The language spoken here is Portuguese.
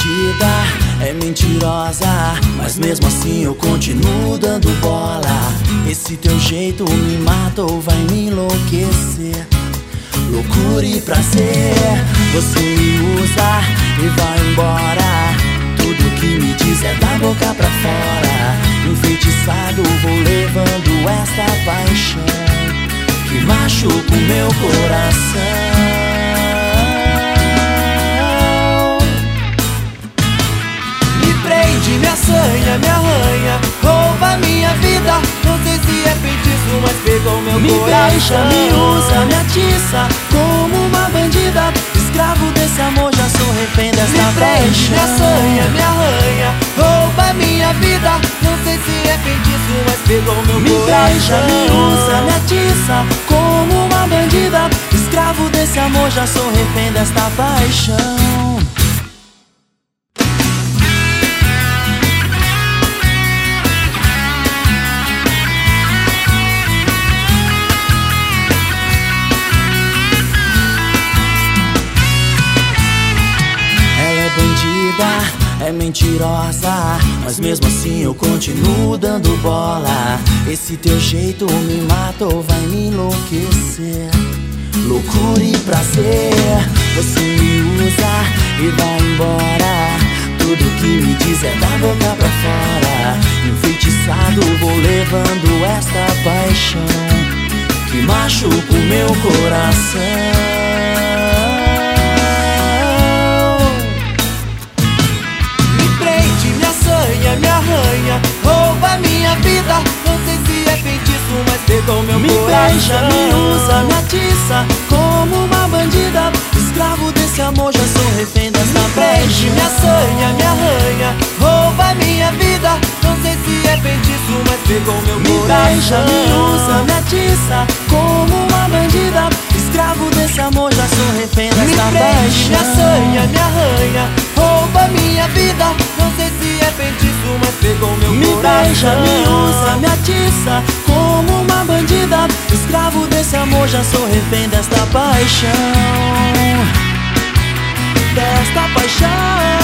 bandida, é mentirosa, mas mesmo assim eu continuo dando bola. Esse teu jeito me mata ou vai me enlouquecer. Loucura e prazer, você me usa e vai embora. Tudo que me diz é da boca pra fora. Enfeitiçado vou levando esta paixão que machuca o meu coração. Me prende, me assanha, me arranha, rouba minha vida. Não sei se é feitiço, mas pegou meu coração. Me deixa, me usa, me atiça como uma bandida. Escravo desse amor, já sou refém desta paixão. Me prende, me assanha, me arranha, rouba minha vida. Não sei se é feitiço, mas pegou meu coração. Me deixa, me usa, me atiça como uma bandida. Escravo desse amor, já sou refém desta paixão. É mentirosa, mas mesmo assim eu continuo dando bola. Esse teu jeito me mata ou vai me enlouquecer. Loucura e prazer, você me usa e vai embora. Tudo que me diz é da boca pra fora. Enfeitiçado vou levando esta paixão que machuca o meu coração. Me arranha, rouba minha vida. Não sei se é feitiço, mas pegou meu coração. Me deixa, me usa, me atiça como uma bandida. Escravo desse amor, já sou refém desta paixão. Me assanha, me arranha, rouba minha vida. Não sei se é feitiço, mas pegou meu coração. Me deixa, me usa, me atiça como uma bandida. Escravo desse amor, já sou refém desta paixão. Me assanha, me arranha, rouba minha vida. Não sei se é feitiço, mas pegou meu coração. Me deixa, me usa, me atiça como uma bandida. Escravo desse amor, já sou refém desta paixão. Desta paixão.